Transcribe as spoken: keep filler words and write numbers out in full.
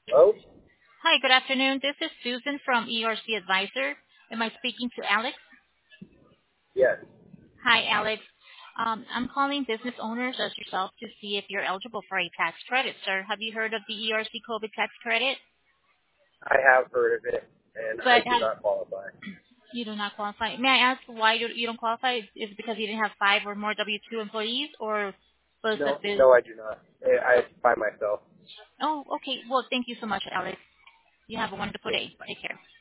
Hello? Hi, good afternoon. This is Susan from E R C Advisor. Am I speaking to Alex? Yes. Hi, Alex. Um, I'm calling business owners as yourself to see if you're eligible for a tax credit, sir. Have you heard of the E R C COVID tax credit? I have heard of it, and I But do have, not qualify. you do not qualify. May I ask why you, you don't qualify? Is it because you didn't have five or more W two employees, or was the No, biz? no, I do not. I, I by myself. Oh, okay. Well, thank you so much, Alex. You have a wonderful Thank day. you. Take care.